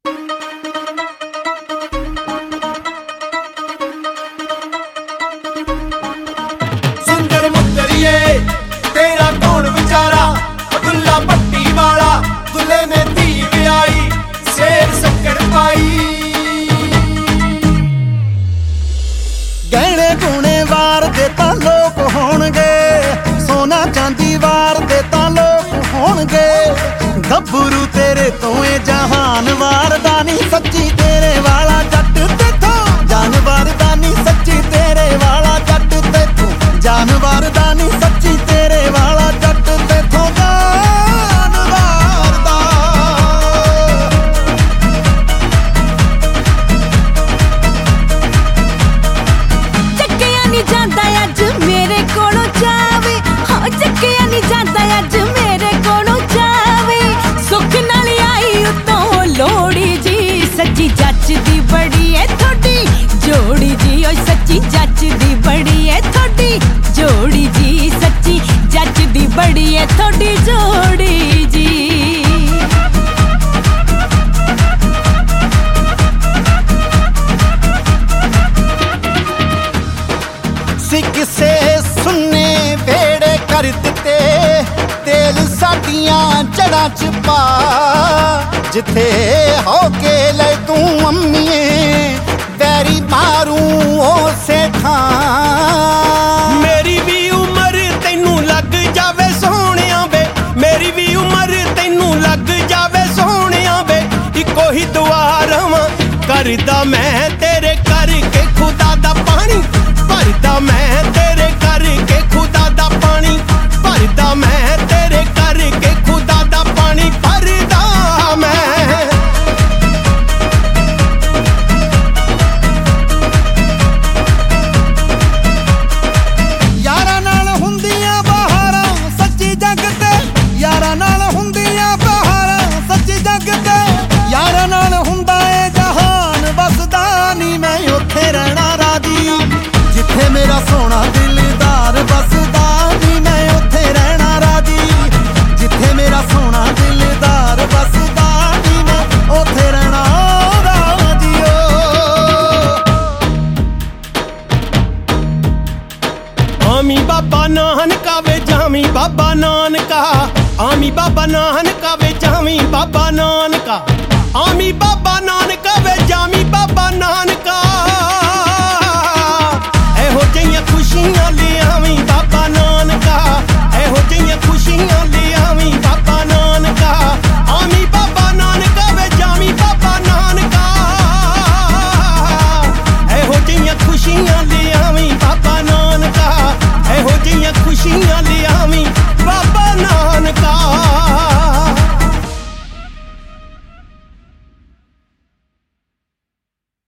सुंदर मुंदरिए तेरा कौन बेचारा, दुल्ला पट्टी वाला दुल्हे ने धी ब्याई, शेर शक्कर पाई। गहने गुणे वार दे तां लोक होणगे, सोना चांदी वार दे तां लोक होणगे। गब्बरू तेरे तो ए जहान वारदा नी, सच्ची तेरे वाला जट तेथों जान वारदा नी, सच्ची तेरे वाला जट तेथों जान वारदा नी, सच्ची तेरे वाला जट तेथों जान वारदा। ਚੱਕਿਆ ਨੀ ਜਾਂਦਾ ਅੱਜ ਮੇਰੇ ਕੋਲੋਂ ਜਾਵੇ, ਹਾਂ ਚੱਕਿਆ ਨੀ ਜਾਂਦਾ ਅੱਜ ਮੇਰੇ ਕੋਲੋਂ ਜਾਵੇ। ਸੁੱਖ ਨਾਲ ਆਈ ਉਤੋਂ ਲੋੜੀ ਜੀ, ਸੱਚੀ ਜੱਚਦੀ ਬੜੀ ਏ ਤੁਹਾਡੀ ਜੋੜੀ ਜੀ, ਓਏ ਸੱਚੀ ਜੱਚਦੀ ਬੜੀ ਏ ਤੁਹਾਡੀ ਜੋੜੀ ਜੀ, ਸੱਚੀ ਜੱਚਦੀ ਬੜੀ ਏ ਤੁਹਾਡੀ ਜੋੜੀ ਜੀ। ਕਿਸੇ ਸੁੰਨੇ ਵੇੜੇ ਕਰ ਦਿੱਤੇ, ਤੇਲ ਸਾਡੀਆਂ ਜੜਾਂ ਚ ਪਾ, ਜਿੱਥੇ ਹੋ ਕੇ ਲੈ ਤੂੰ ਅੰਮੀਏ ਵੈਰੀ ਮਾਰੂ ਉਸੇ ਥਾਂ। ਮੇਰੀ ਵੀ ਉਮਰ ਤੈਨੂੰ ਲੱਗ ਜਾਵੇ ਸੋਹਣਿਆ ਵੇ, ਮੇਰੀ ਵੀ ਉਮਰ ਤੈਨੂੰ ਲੱਗ ਜਾਵੇ ਸੋਹਣਿਆ ਵੇ। ਇੱਕੋ ਹੀ ਦੁਆ ਰਵਾਂ ਕਰਦਾ ਮੈਂ ਤੇਰੇ ਕਰਕੇ ਖੁਦਾ ਦਾ ਪਾਣੀ ਭਰਦਾ, ਮੈਂ ਤੇਰੇ ਕਰਕੇ ਖੁਦਾ ਦਾ ਪਾਣੀ ਭਰਦਾ, ਮੈਂ ਤੇਰੇ ਕਰਕੇ ਖੁਦਾ ਦਾ ਪਾਣੀ ਭਰਦਾ ਮੈਂ। ਯਾਰਾਂ ਨਾਲ ਹੁੰਦੀਆਂ ਬਹਾਰਾਂ ਸੱਚੀ ਜੱਗ ਤੇ, ਯਾਰਾਂ ਨਾਲ ਹੁੰਦੀਆਂ ਬਹਾਰਾਂ ਸੱਚੀ ਜੱਗ ਤੇ। ਯਾਰਾਂ ਨਾਲ ਹੁੰਦਾ ਏ ਜਹਾਨ ਵਸਦਾ ਨੀ, ਮੈਂ ਉੱਥੇ ਰਹਿਣਾ ਰਾਜੀ ਜਿੱਥੇ ਮੇਰਾ ਸੋਹਣਾ ਦਿਲਦਾਰ ਵਸਦਾ ਨੀ, ਮੈਂ ਉੱਥੇ ਰਹਿਣਾ ਰਾਜੀ ਜਿੱਥੇ ਮੇਰਾ ਸੋਹਣਾ ਦਿਲਦਾਰ ਵਸਦਾ ਨੀ, ਮੈਂ ਉੱਥੇ ਰਹਿਣਾ ਰਾਜੀ। ਆਮੀ ਬਾਬਾ ਨਾਨਕਾ ਵੇ ਜਾਮੀ ਬਾਬਾ ਨਾਨਕਾ, ਆਮੀ ਬਾਬਾ ਨਾਨਕਾ ਵੇ ਜਾਮੀ ਬਾਬਾ ਨਾਨਕਾ, ਆਮੀ ਬਾਬਾ ਨਾਨਕਾ ਵੇ ਜਾਮੀ ਬਾਬਾ ਨਾਨਕਾ। ਇਹੋ ਜਿਹੀਆਂ ਖੁਸ਼ੀਆਂ ਲਿਆਵੀਂ ਬਾਬਾ ਨਾਨਕਾ, ਇਹੋ ਜਿਹੀਆਂ ਖੁਸ਼ੀਆਂ ਲਿਆਵੀਂ ਬਾਬਾ ਨਾਨਕਾ, ਆਮੀ ਬਾਬਾ ਨਾਨਕਾ ਵੇ ਜਾਮੀ ਬਾਬਾ ਨਾਨਕਾ। ਇਹੋ ਜਿਹੀਆਂ ਖੁਸ਼ੀਆਂ ਲਿਆਵੀਂ ਬਾਬਾ ਨਾਨਕਾ, ਇਹੋ ਜਿਹੀਆਂ ਖੁਸ਼ੀਆਂ ਲਿਆ